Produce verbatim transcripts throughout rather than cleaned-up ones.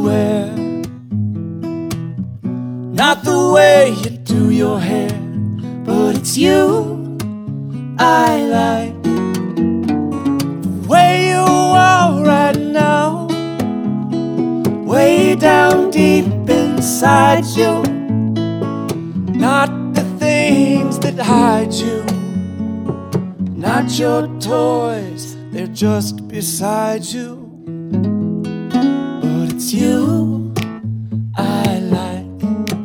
wear, not the way you do your hair, but it's you I like. The way you are right now, way down deep inside you, not the things that hide you, not your toys, they're just beside you. But it's you I like.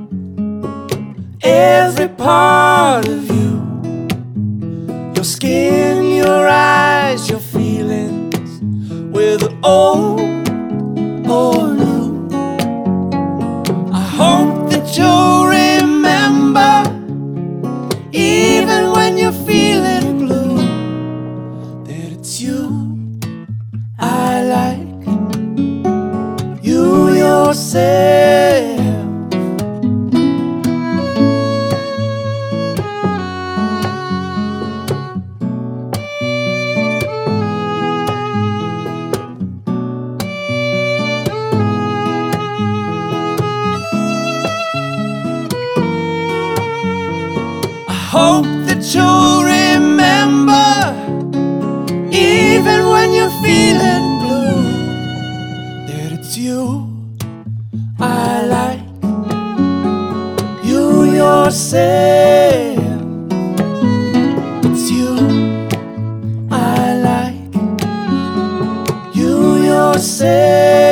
Every part of you, your skin, your eyes, your feelings, whether old or new. I hope that you'll remember, even when you're feeling blue, that it's you I like. You yourself. I hope that you'll remember, even when you're feeling blue, that it's you I like. You yourself. It's you I like. You yourself.